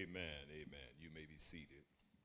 Amen. Amen. You may be seated.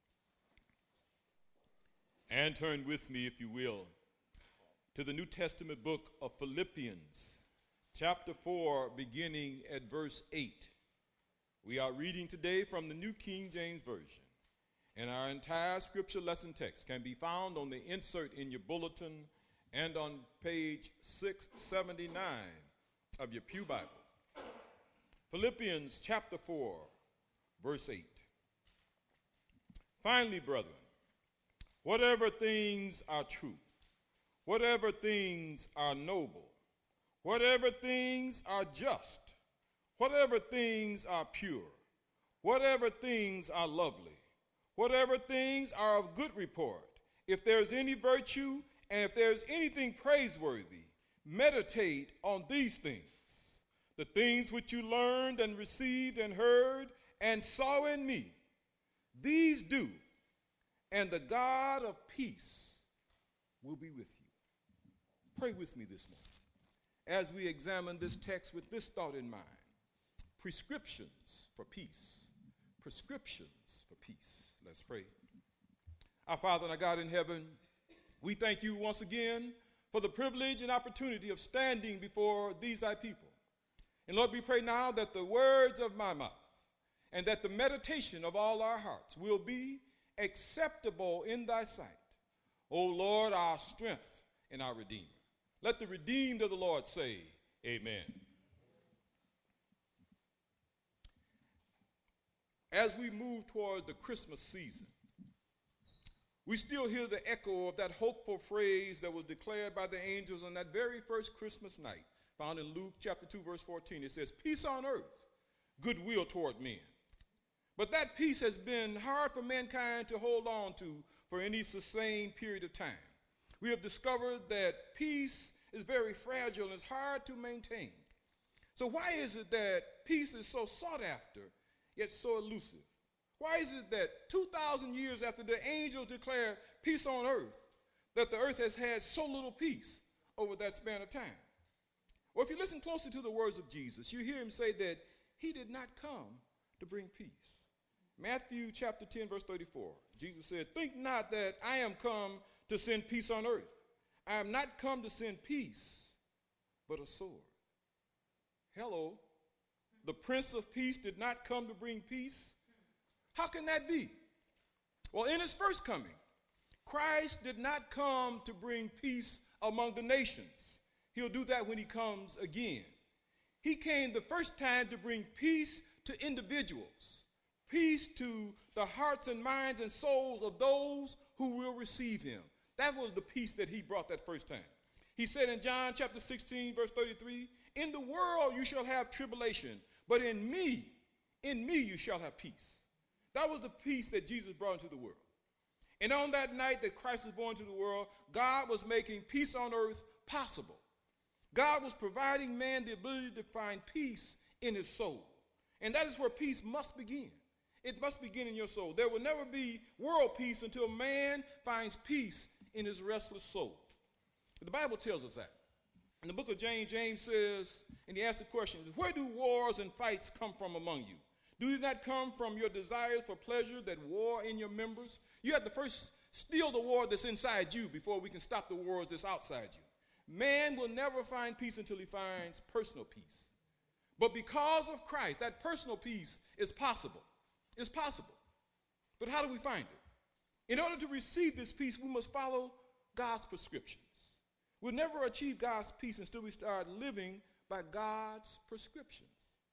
And turn with me, if you will, to the New Testament book of Philippians, chapter 4, beginning at verse 8. We are reading today from the New King James Version, and our entire scripture lesson text can be found on the insert in your bulletin and on page 679 of your Pew Bible. Philippians chapter 4, verse 8. Finally, brethren, whatever things are true, whatever things are noble, whatever things are just, whatever things are pure, whatever things are lovely, whatever things are of good report, if there's any virtue and if there's anything praiseworthy, meditate on these things. The things which you learned and received and heard and saw in me, these do, and the God of peace will be with you. Pray with me this morning as we examine this text with this thought in mind. Prescriptions for peace. Prescriptions for peace. Let's pray. Our Father and our God in heaven, we thank you once again for the privilege and opportunity of standing before these thy people. And Lord, we pray now that the words of my mouth and that the meditation of all our hearts will be acceptable in thy sight. O Lord, our strength and our Redeemer. Let the redeemed of the Lord say, Amen. As we move toward the Christmas season, we still hear the echo of that hopeful phrase that was declared by the angels on that very first Christmas night, found in Luke chapter 2, verse 14. It says, peace on earth, goodwill toward men. But that peace has been hard for mankind to hold on to for any sustained period of time. We have discovered that peace is very fragile and it's hard to maintain. So why is it that peace is so sought after, yet so elusive? Why is it that 2,000 years after the angels declared peace on earth, that the earth has had so little peace over that span of time? Well, if you listen closely to the words of Jesus, you hear him say that he did not come to bring peace. Matthew chapter 10, verse 34, Jesus said, think not that I am come to send peace on earth. I am not come to send peace, but a sword. Hello, the Prince of Peace did not come to bring peace. How can that be? Well, in his first coming, Christ did not come to bring peace among the nations. He'll do that when he comes again. He came the first time to bring peace to individuals, peace to the hearts and minds and souls of those who will receive him. That was the peace that he brought that first time. He said in John chapter 16, verse 33, in the world you shall have tribulation, but in me you shall have peace. That was the peace that Jesus brought into the world. And on that night that Christ was born to the world, God was making peace on earth possible. God was providing man the ability to find peace in his soul. And that is where peace must begin. It must begin in your soul. There will never be world peace until man finds peace in his restless soul. The Bible tells us that. In the book of James, James says, and he asks the question, where do wars and fights come from among you? Do they not come from your desires for pleasure that war in your members? You have to first steal the war that's inside you before we can stop the wars that's outside you. Man will never find peace until he finds personal peace. But because of Christ, that personal peace is possible. It's possible. But how do we find it? In order to receive this peace, we must follow God's prescriptions. We'll never achieve God's peace until we start living by God's prescriptions.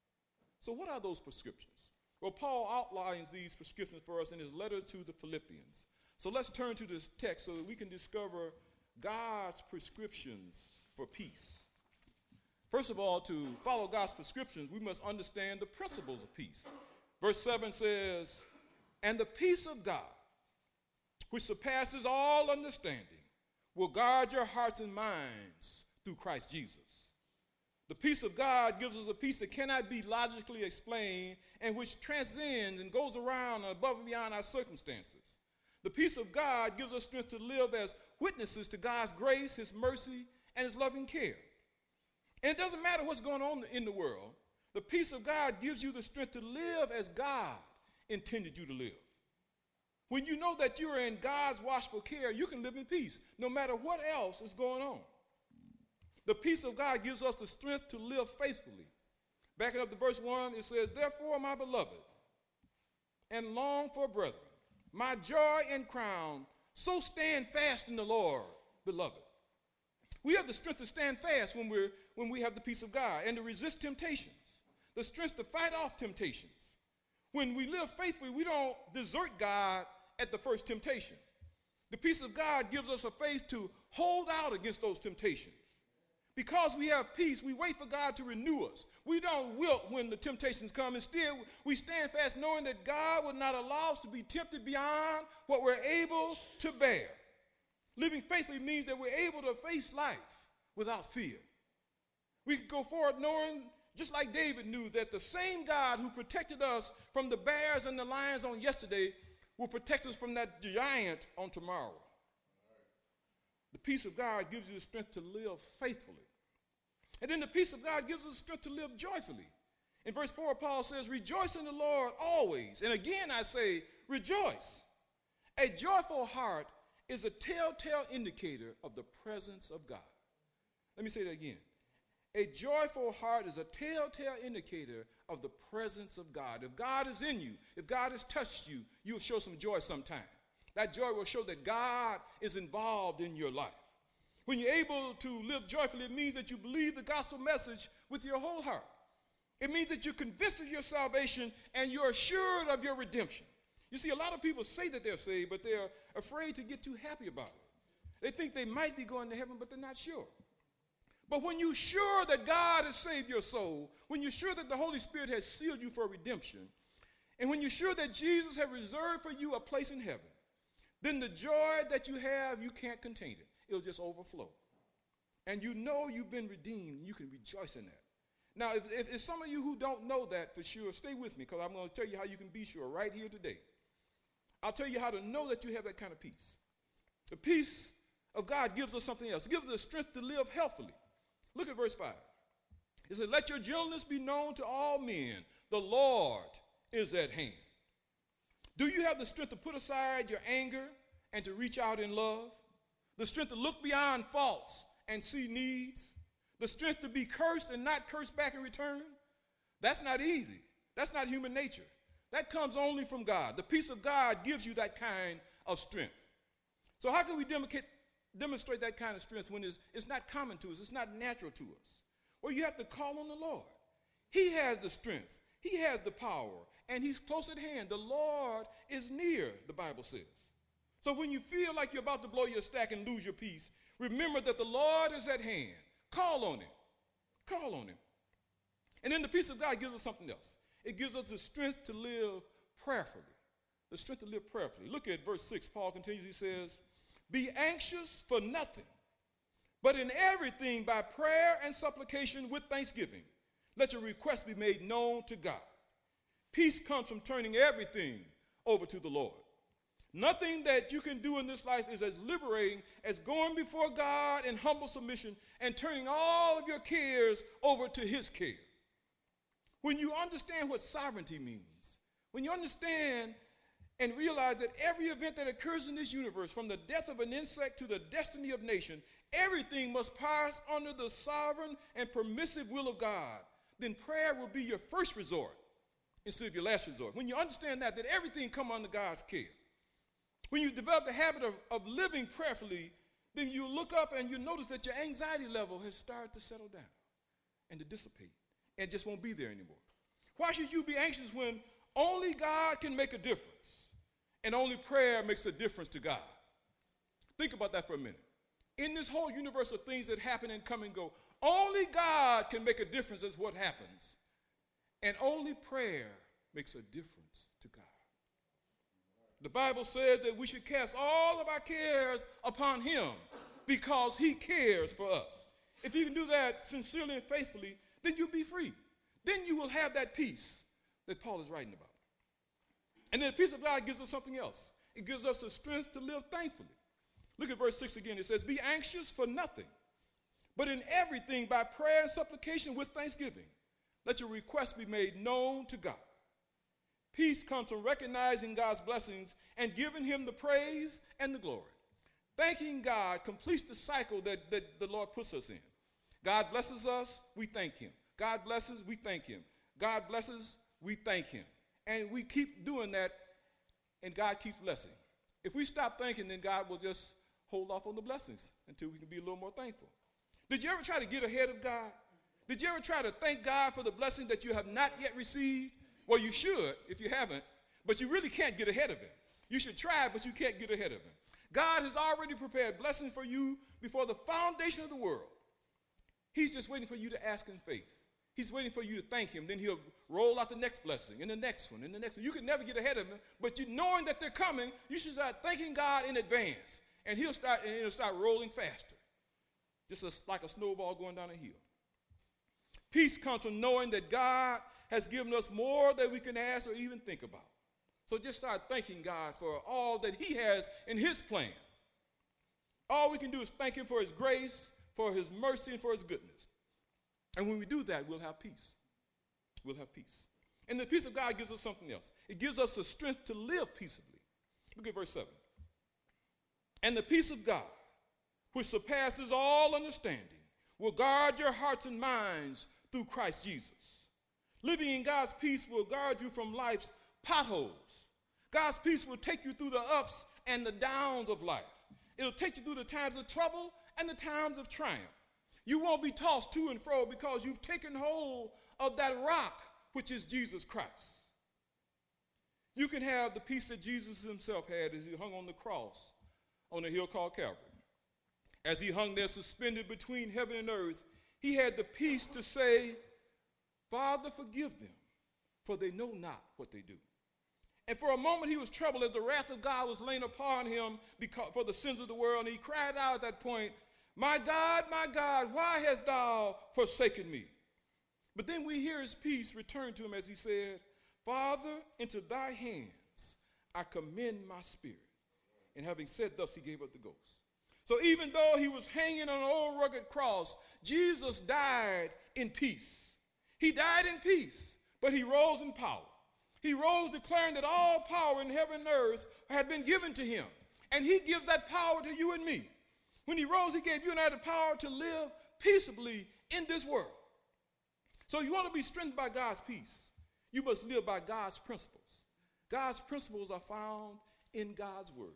So what are those prescriptions? Well, Paul outlines these prescriptions for us in his letter to the Philippians. So let's turn to this text so that we can discover God's prescriptions for peace. First of all, to follow God's prescriptions, we must understand the principles of peace. Verse 7 says, and the peace of God, which surpasses all understanding, will guard your hearts and minds through Christ Jesus. The peace of God gives us a peace that cannot be logically explained and which transcends and goes around and above and beyond our circumstances. The peace of God gives us strength to live as witnesses to God's grace, his mercy, and his loving care. And it doesn't matter what's going on in the world. The peace of God gives you the strength to live as God intended you to live. When you know that you are in God's watchful care, you can live in peace, no matter what else is going on. The peace of God gives us the strength to live faithfully. Backing up to verse 1, it says, "Therefore, my beloved, and long for brethren, my joy and crown, so stand fast in the Lord, beloved." We have the strength to stand fast when we have the peace of God, and to resist temptations, the strength to fight off temptations. When we live faithfully, we don't desert God at the first temptation. The peace of God gives us a faith to hold out against those temptations. Because we have peace, we wait for God to renew us. We don't wilt when the temptations come. Instead, we stand fast knowing that God will not allow us to be tempted beyond what we're able to bear. Living faithfully means that we're able to face life without fear. We can go forward knowing, just like David knew, that the same God who protected us from the bears and the lions on yesterday will protect us from that giant on tomorrow. The peace of God gives you the strength to live faithfully. And then the peace of God gives us the strength to live joyfully. In verse 4, Paul says, "Rejoice in the Lord always." And again I say, rejoice. A joyful heart is a telltale indicator of the presence of God. Let me say that again. A joyful heart is a telltale indicator of the presence of God. If God is in you, if God has touched you, you'll show some joy sometime. That joy will show that God is involved in your life. When you're able to live joyfully, it means that you believe the gospel message with your whole heart. It means that you're convinced of your salvation and you're assured of your redemption. You see, a lot of people say that they're saved, but they're afraid to get too happy about it. They think they might be going to heaven, but they're not sure. But when you're sure that God has saved your soul, when you're sure that the Holy Spirit has sealed you for redemption, and when you're sure that Jesus has reserved for you a place in heaven, then the joy that you have, you can't contain it. It'll just overflow. And you know you've been redeemed, and you can rejoice in that. Now, if some of you who don't know that for sure, stay with me, because I'm going to tell you how you can be sure right here today. I'll tell you how to know that you have that kind of peace. The peace of God gives us something else. It gives us the strength to live healthily. Look at verse 5. It says, "Let your gentleness be known to all men. The Lord is at hand." Do you have the strength to put aside your anger and to reach out in love? The strength to look beyond faults and see needs? The strength to be cursed and not curse back in return? That's not easy. That's not human nature. That comes only from God. The peace of God gives you that kind of strength. So how can we demonstrate that kind of strength when it's not common to us, it's not natural to us? Well, you have to call on the Lord. He has the strength. He has the power, and he's close at hand. The Lord is near, the Bible says. So when you feel like you're about to blow your stack and lose your peace, remember that the Lord is at hand. Call on him. Call on him. And then the peace of God gives us something else. It gives us the strength to live prayerfully. The strength to live prayerfully. Look at verse 6. Paul continues. He says, "Be anxious for nothing, but in everything by prayer and supplication with thanksgiving, let your requests be made known to God." Peace comes from turning everything over to the Lord. Nothing that you can do in this life is as liberating as going before God in humble submission and turning all of your cares over to his care. When you understand what sovereignty means, when you understand and realize that every event that occurs in this universe, from the death of an insect to the destiny of nation, everything must pass under the sovereign and permissive will of God, then prayer will be your first resort instead of your last resort. When you understand that everything comes under God's care. When you develop the habit of living prayerfully, then you look up and you notice that your anxiety level has started to settle down and to dissipate and just won't be there anymore. Why should you be anxious when only God can make a difference and only prayer makes a difference to God? Think about that for a minute. In this whole universe of things that happen and come and go, only God can make a difference as what happens, and only prayer makes a difference to God. The Bible says that we should cast all of our cares upon him because he cares for us. If you can do that sincerely and faithfully, then you'll be free. Then you will have that peace that Paul is writing about. And then the peace of God gives us something else. It gives us the strength to live thankfully. Look at verse 6 again. It says, "Be anxious for nothing, but in everything by prayer and supplication with thanksgiving, let your requests be made known to God." Peace comes from recognizing God's blessings and giving him the praise and the glory. Thanking God completes the cycle that the Lord puts us in. God blesses us, we thank him. God blesses, we thank him. God blesses, we thank him. And we keep doing that, and God keeps blessing. If we stop thanking, then God will just hold off on the blessings until we can be a little more thankful. Did you ever try to get ahead of God? Did you ever try to thank God for the blessing that you have not yet received? Well, you should if you haven't, but you really can't get ahead of him. You should try, but you can't get ahead of him. God has already prepared blessings for you before the foundation of the world. He's just waiting for you to ask in faith. He's waiting for you to thank him. Then he'll roll out the next blessing and the next one and the next one. You can never get ahead of him, but you knowing that they're coming, you should start thanking God in advance, and it'll start rolling faster, just like a snowball going down a hill. Peace comes from knowing that God has given us more than we can ask or even think about. So just start thanking God for all that he has in his plan. All we can do is thank him for his grace, for his mercy, and for his goodness. And when we do that, we'll have peace. We'll have peace. And the peace of God gives us something else. It gives us the strength to live peaceably. Look at verse 7. And the peace of God, which surpasses all understanding, will guard your hearts and minds through Christ Jesus. Living in God's peace will guard you from life's potholes. God's peace will take you through the ups and the downs of life. It'll take you through the times of trouble and the times of triumph. You won't be tossed to and fro because you've taken hold of that rock, which is Jesus Christ. You can have the peace that Jesus himself had as he hung on the cross on a hill called Calvary. As he hung there suspended between heaven and earth, he had the peace to say, Father, forgive them, for they know not what they do. And for a moment he was troubled as the wrath of God was laying upon him for the sins of the world. And he cried out at that point, my God, why hast thou forsaken me? But then we hear his peace return to him as he said, Father, into thy hands I commend my spirit. And having said thus, he gave up the ghost. So even though he was hanging on an old rugged cross, Jesus died in peace. He died in peace, but he rose in power. He rose declaring that all power in heaven and earth had been given to him. And he gives that power to you and me. When he rose, he gave you and I the power to live peaceably in this world. So you want to be strengthened by God's peace, you must live by God's principles. God's principles are found in God's word.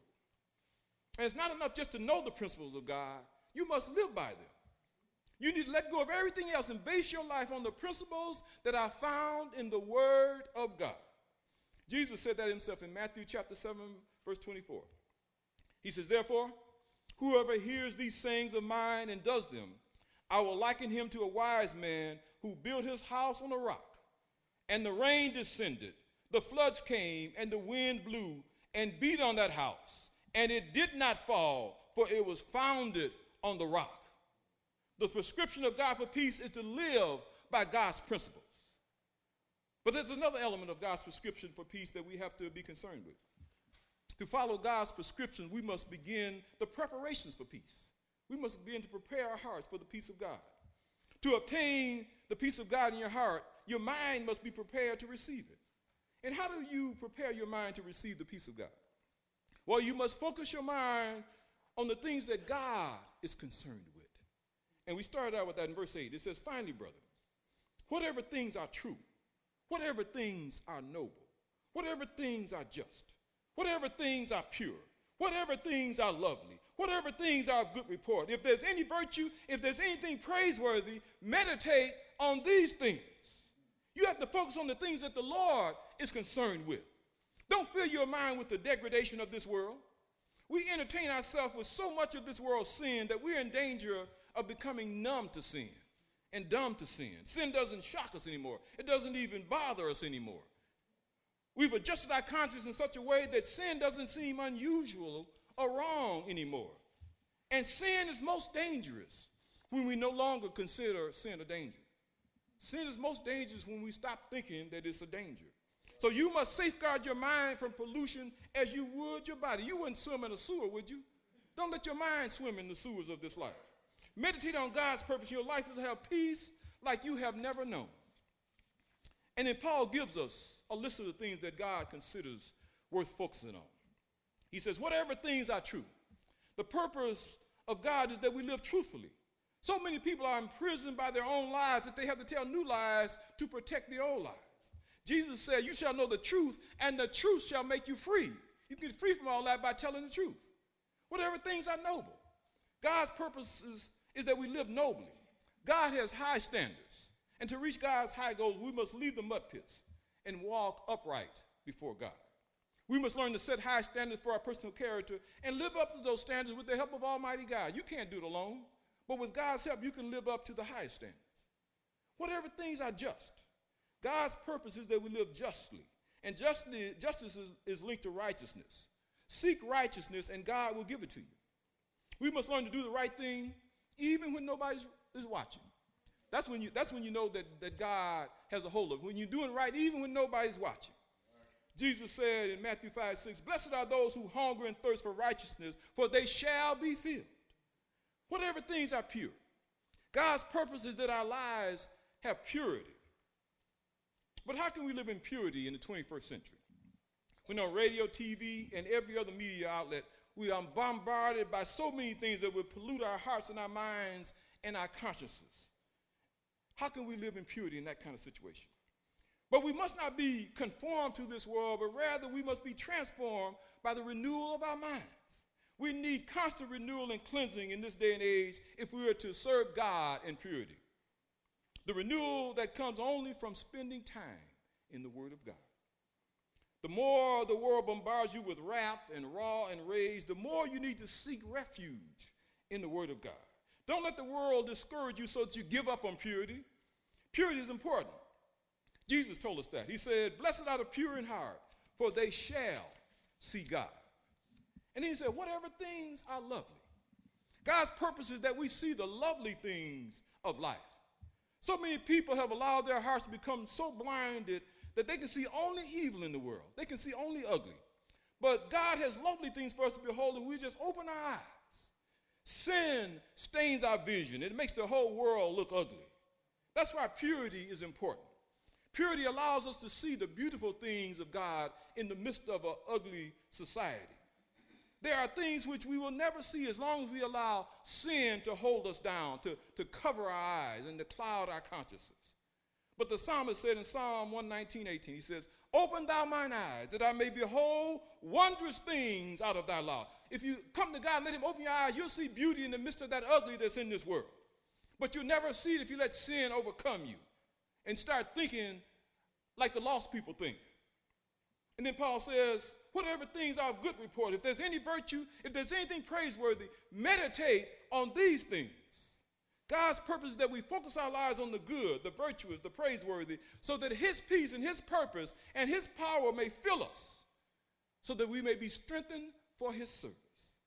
And it's not enough just to know the principles of God. You must live by them. You need to let go of everything else and base your life on the principles that are found in the word of God. Jesus said that himself in Matthew chapter 7, verse 24. He says, therefore, whoever hears these sayings of mine and does them, I will liken him to a wise man who built his house on a rock. And the rain descended, the floods came, and the wind blew and beat on that house. And it did not fall, for it was founded on the rock. The prescription of God for peace is to live by God's principles. But there's another element of God's prescription for peace that we have to be concerned with. To follow God's prescription, we must begin the preparations for peace. We must begin to prepare our hearts for the peace of God. To obtain the peace of God in your heart, your mind must be prepared to receive it. And how do you prepare your mind to receive the peace of God? Well, you must focus your mind on the things that God is concerned with. And we started out with that in verse 8. It says, finally, brethren, whatever things are true, whatever things are noble, whatever things are just, whatever things are pure, whatever things are lovely, whatever things are of good report, if there's any virtue, if there's anything praiseworthy, meditate on these things. You have to focus on the things that the Lord is concerned with. Don't fill your mind with the degradation of this world. We entertain ourselves with so much of this world's sin that we're in danger of becoming numb to sin and dumb to sin. Sin doesn't shock us anymore. It doesn't even bother us anymore. We've adjusted our conscience in such a way that sin doesn't seem unusual or wrong anymore. And sin is most dangerous when we no longer consider sin a danger. Sin is most dangerous when we stop thinking that it's a danger. So you must safeguard your mind from pollution as you would your body. You wouldn't swim in a sewer, would you? Don't let your mind swim in the sewers of this life. Meditate on God's purpose. Your life is to have peace like you have never known. And then Paul gives us a list of the things that God considers worth focusing on. He says, whatever things are true. The purpose of God is that we live truthfully. So many people are imprisoned by their own lives that they have to tell new lies to protect the old lies. Jesus said, you shall know the truth, and the truth shall make you free. You can get free from all that by telling the truth. Whatever things are noble. God's purpose is that we live nobly. God has high standards. And to reach God's high goals, we must leave the mud pits and walk upright before God. We must learn to set high standards for our personal character and live up to those standards with the help of Almighty God. You can't do it alone, but with God's help, you can live up to the highest standards. Whatever things are just. God's purpose is that we live justly, and justice is linked to righteousness. Seek righteousness, and God will give it to you. We must learn to do the right thing even when nobody is watching. That's when you know that God has a hold of it. When you're doing right even when nobody's watching. Jesus said in Matthew 5:6, blessed are those who hunger and thirst for righteousness, for they shall be filled. Whatever things are pure. God's purpose is that our lives have purity. But how can we live in purity in the 21st century? When on radio, TV, and every other media outlet, we are bombarded by so many things that will pollute our hearts and our minds and our consciences. How can we live in purity in that kind of situation? But we must not be conformed to this world, but rather we must be transformed by the renewal of our minds. We need constant renewal and cleansing in this day and age if we are to serve God in purity. The renewal that comes only from spending time in the Word of God. The more the world bombards you with wrath and raw and rage, the more you need to seek refuge in the Word of God. Don't let the world discourage you so that you give up on purity. Purity is important. Jesus told us that. He said, blessed are the pure in heart, for they shall see God. And then he said, whatever things are lovely. God's purpose is that we see the lovely things of life. So many people have allowed their hearts to become so blinded that they can see only evil in the world. They can see only ugly. But God has lovely things for us to behold if we just open our eyes. Sin stains our vision. It makes the whole world look ugly. That's why purity is important. Purity allows us to see the beautiful things of God in the midst of an ugly society. There are things which we will never see as long as we allow sin to hold us down, to cover our eyes and to cloud our consciences. But the psalmist said in Psalm 119:18, he says, open thou mine eyes, that I may behold wondrous things out of thy law. If you come to God and let him open your eyes, you'll see beauty in the midst of that ugly that's in this world. But you'll never see it if you let sin overcome you and start thinking like the lost people think. And then Paul says, whatever things are of good report, if there's any virtue, if there's anything praiseworthy, meditate on these things. God's purpose is that we focus our lives on the good, the virtuous, the praiseworthy, so that his peace and his purpose and his power may fill us, so that we may be strengthened for his service.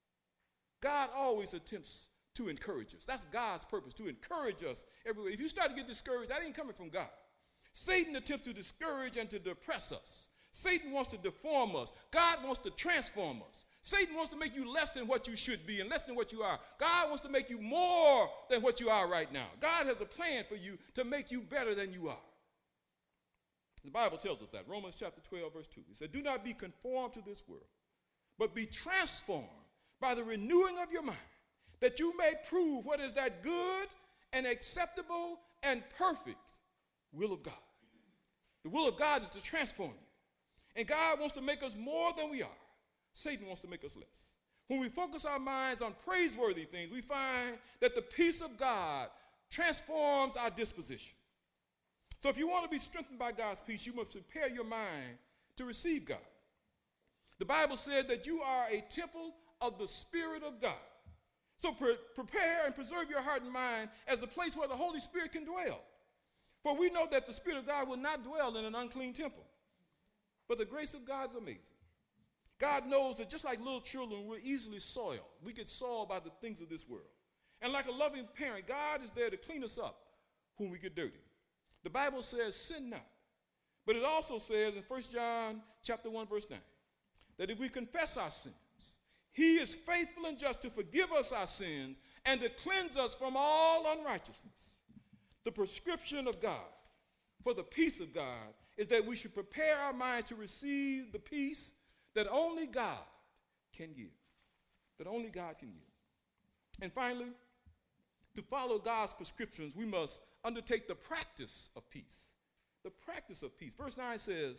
God always attempts to encourage us. That's God's purpose, to encourage us everywhere. If you start to get discouraged, that ain't coming from God. Satan attempts to discourage and to depress us. Satan wants to deform us. God wants to transform us. Satan wants to make you less than what you should be and less than what you are. God wants to make you more than what you are right now. God has a plan for you to make you better than you are. The Bible tells us that. Romans chapter 12, verse 2. He said, do not be conformed to this world, but be transformed by the renewing of your mind, that you may prove what is that good and acceptable and perfect will of God. The will of God is to transform you. And God wants to make us more than we are. Satan wants to make us less. When we focus our minds on praiseworthy things, we find that the peace of God transforms our disposition. So if you want to be strengthened by God's peace, you must prepare your mind to receive God. The Bible said that you are a temple of the Spirit of God. So prepare and preserve your heart and mind as a place where the Holy Spirit can dwell. For we know that the Spirit of God will not dwell in an unclean temple. But the grace of God is amazing. God knows that just like little children, we're easily soiled. We get soiled by the things of this world. And like a loving parent, God is there to clean us up when we get dirty. The Bible says, sin not. But it also says in 1 John chapter 1, verse 9, that if we confess our sins, he is faithful and just to forgive us our sins and to cleanse us from all unrighteousness. The prescription of God for the peace of God is that we should prepare our minds to receive the peace that only God can give. That only God can give. And finally, to follow God's prescriptions, we must undertake the practice of peace. The practice of peace. Verse 9 says,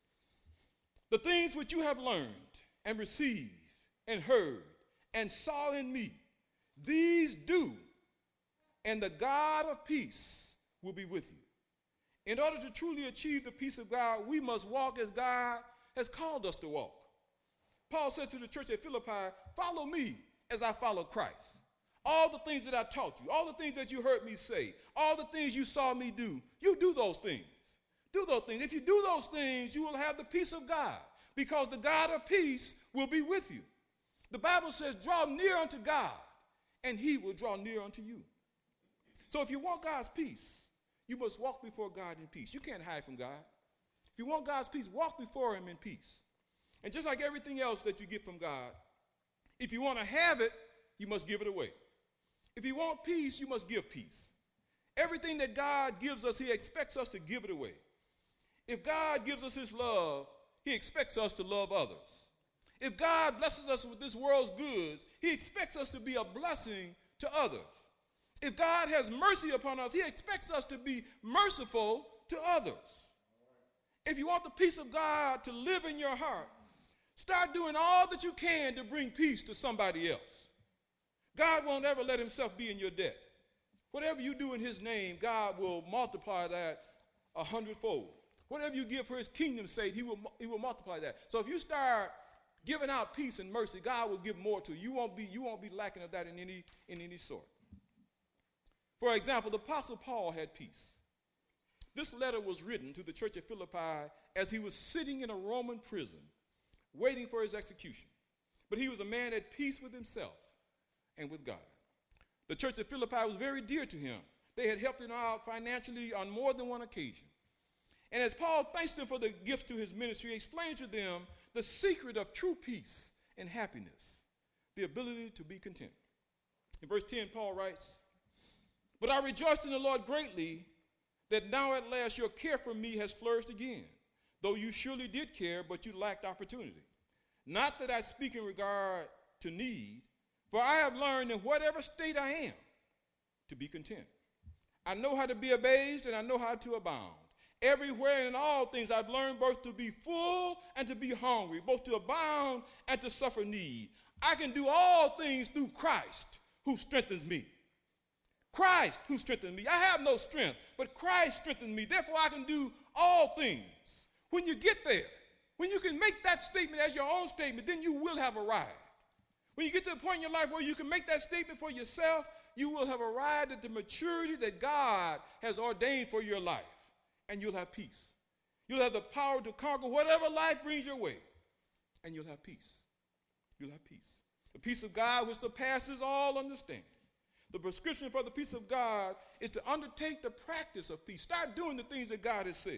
the things which you have learned and received and heard and saw in me, these do, and the God of peace will be with you. In order to truly achieve the peace of God, we must walk as God has called us to walk. Paul said to the church at Philippi, follow me as I follow Christ. All the things that I taught you, all the things that you heard me say, all the things you saw me do, you do those things. Do those things. If you do those things, you will have the peace of God, because the God of peace will be with you. The Bible says, draw near unto God, and he will draw near unto you. So if you want God's peace, you must walk before God in peace. You can't hide from God. If you want God's peace, walk before him in peace. And just like everything else that you get from God, if you want to have it, you must give it away. If you want peace, you must give peace. Everything that God gives us, he expects us to give it away. If God gives us his love, he expects us to love others. If God blesses us with this world's goods, he expects us to be a blessing to others. If God has mercy upon us, he expects us to be merciful to others. If you want the peace of God to live in your heart, start doing all that you can to bring peace to somebody else. God won't ever let himself be in your debt. Whatever you do in his name, God will multiply that 100-fold. Whatever you give for his kingdom's sake, he will multiply that. So if you start giving out peace and mercy, God will give more to you. You won't be lacking of that in any sort. For example, the Apostle Paul had peace. This letter was written to the church at Philippi as he was sitting in a Roman prison waiting for his execution. But he was a man at peace with himself and with God. The church at Philippi was very dear to him. They had helped him out financially on more than one occasion. And as Paul thanks them for the gifts to his ministry, he explained to them the secret of true peace and happiness, the ability to be content. In verse 10, Paul writes, but I rejoiced in the Lord greatly that now at last your care for me has flourished again, though you surely did care, but you lacked opportunity. Not that I speak in regard to need, for I have learned in whatever state I am to be content. I know how to be abased, and I know how to abound. Everywhere and in all things I've learned both to be full and to be hungry, both to abound and to suffer need. I can do all things through Christ who strengthens me. Christ who strengthens me. I have no strength, but Christ strengthens me. Therefore, I can do all things. When you get there, when you can make that statement as your own statement, then you will have arrived. When you get to the point in your life where you can make that statement for yourself, you will have arrived at the maturity that God has ordained for your life, and you'll have peace. You'll have the power to conquer whatever life brings your way, and you'll have peace. You'll have peace. The peace of God which surpasses all understanding. The prescription for the peace of God is to undertake the practice of peace. Start doing the things that God has said,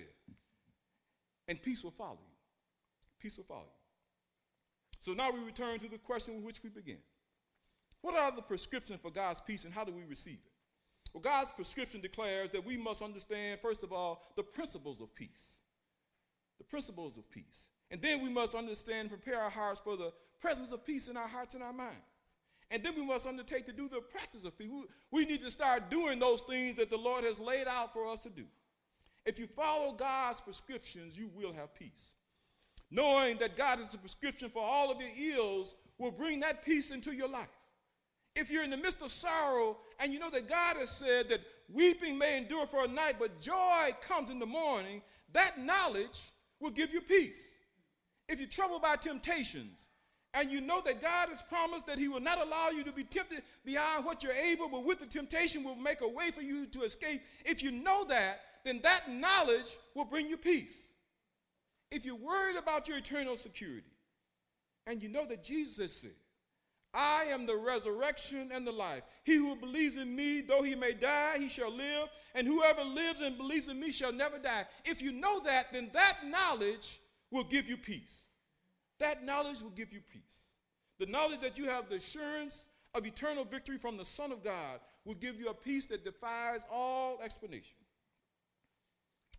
and peace will follow you. Peace will follow you. So now we return to the question with which we began. What are the prescriptions for God's peace, and how do we receive it? Well, God's prescription declares that we must understand, first of all, the principles of peace. The principles of peace. And then we must understand and prepare our hearts for the presence of peace in our hearts and our minds. And then we must undertake to do the practice of peace. We need to start doing those things that the Lord has laid out for us to do. If you follow God's prescriptions, you will have peace. Knowing that God is the prescription for all of your ills will bring that peace into your life. If you're in the midst of sorrow and you know that God has said that weeping may endure for a night, but joy comes in the morning, that knowledge will give you peace. If you're troubled by temptations and you know that God has promised that he will not allow you to be tempted beyond what you're able, but with the temptation will make a way for you to escape, if you know that, then that knowledge will bring you peace. If you're worried about your eternal security and you know that Jesus said, I am the resurrection and the life. He who believes in me, though he may die, he shall live. And whoever lives and believes in me shall never die. If you know that, then that knowledge will give you peace. That knowledge will give you peace. The knowledge that you have the assurance of eternal victory from the Son of God will give you a peace that defies all explanation.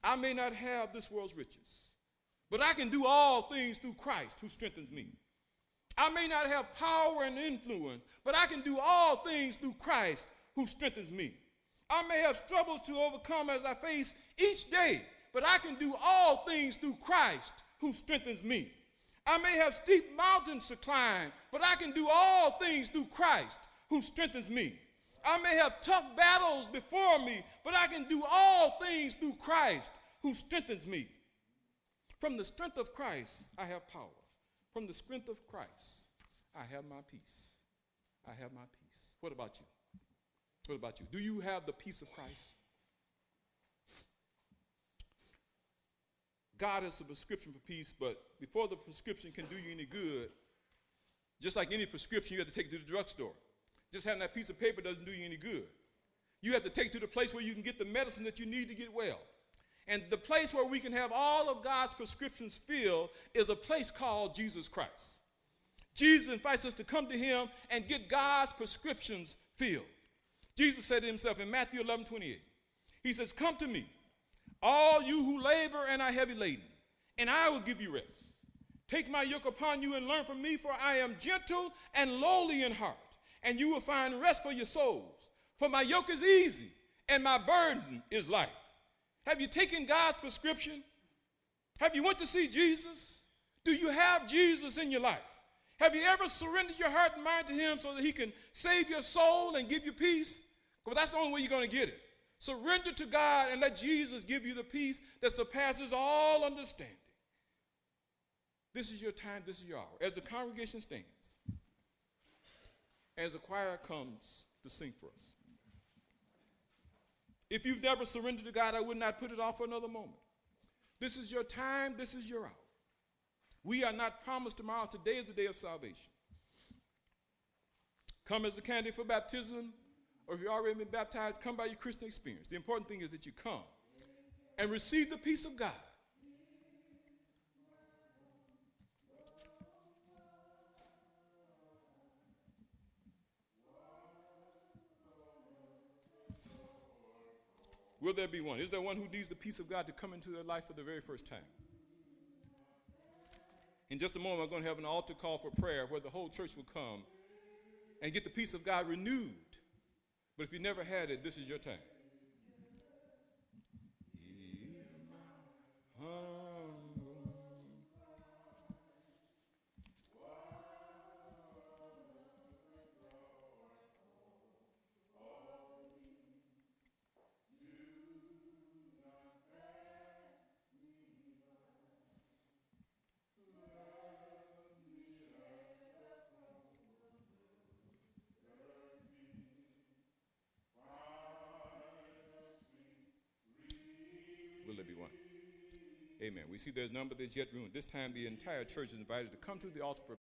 I may not have this world's riches, but I can do all things through Christ who strengthens me. I may not have power and influence, but I can do all things through Christ who strengthens me. I may have struggles to overcome as I face each day, but I can do all things through Christ who strengthens me. I may have steep mountains to climb, but I can do all things through Christ who strengthens me. I may have tough battles before me, but I can do all things through Christ who strengthens me. From the strength of Christ, I have power. From the strength of Christ, I have my peace. I have my peace. What about you? What about you? Do you have the peace of Christ? God has a prescription for peace, but before the prescription can do you any good, just like any prescription, you have to take it to the drugstore. Just having that piece of paper doesn't do you any good. You have to take it to the place where you can get the medicine that you need to get well. And the place where we can have all of God's prescriptions filled is a place called Jesus Christ. Jesus invites us to come to him and get God's prescriptions filled. Jesus said to himself in Matthew 11:28, he says, "Come to me, all you who labor and are heavy laden, and I will give you rest. Take my yoke upon you and learn from me, for I am gentle and lowly in heart, and you will find rest for your souls. For my yoke is easy and my burden is light." Have you taken God's prescription? Have you went to see Jesus? Do you have Jesus in your life? Have you ever surrendered your heart and mind to him so that he can save your soul and give you peace? Because that's the only way you're going to get it. Surrender to God and let Jesus give you the peace that surpasses all understanding. This is your time, this is your hour. As the congregation stands, as the choir comes to sing for us, if you've never surrendered to God, I would not put it off for another moment. This is your time, this is your hour. We are not promised tomorrow. Today is the day of salvation. Come as a candidate for baptism, or if you've already been baptized, come by your Christian experience. The important thing is that you come and receive the peace of God. Will there be one? Is there one who needs the peace of God to come into their life for the very first time? In just a moment, I'm going to have an altar call for prayer where the whole church will come and get the peace of God renewed. But if you never had it, this is your time. Will there be one? Amen. We see there's none but there's yet room. This time the entire church is invited to come to the altar for